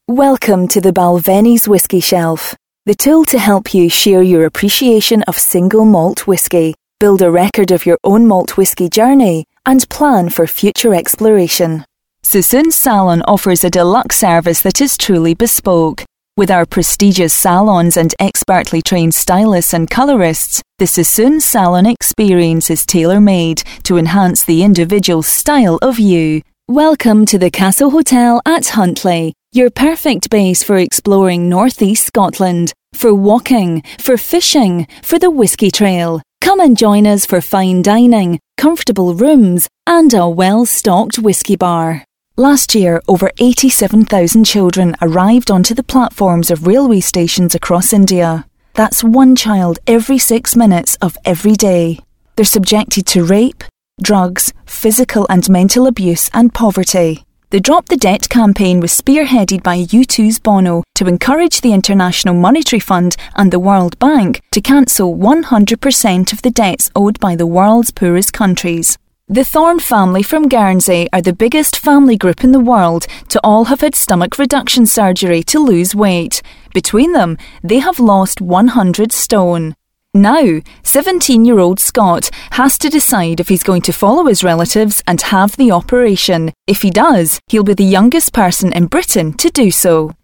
Welcome to the Balvenie's Whisky Shelf, the tool to help you share your appreciation of single malt whisky, build a record of your own malt whisky journey, and plan for future exploration. Sassoon Salon offers a deluxe service that is truly bespoke. With our prestigious salons and expertly trained stylists and colourists, the Sassoon Salon experience is tailor-made to enhance the individual style of you. Welcome to the Castle Hotel at Huntly, your perfect base for exploring northeast Scotland, for walking, for fishing, for the whisky trail. Come and join us for fine dining, comfortable rooms, and a well-stocked whisky bar. Last year, over 87,000 children arrived onto the platforms of railway stations across India. That's one child every 6 minutes of every day. They're subjected to rape, drugs, physical and mental abuse and poverty. The Drop the Debt campaign was spearheaded by U2's Bono to encourage the International Monetary Fund and the World Bank to cancel 100% of the debts owed by the world's poorest countries. The Thorne family from Guernsey are the biggest family group in the world to all have had stomach reduction surgery to lose weight. Between them, they have lost 100 stone. Now, 17-year-old Scott has to decide if he's going to follow his relatives and have the operation. If he does, he'll be the youngest person in Britain to do so.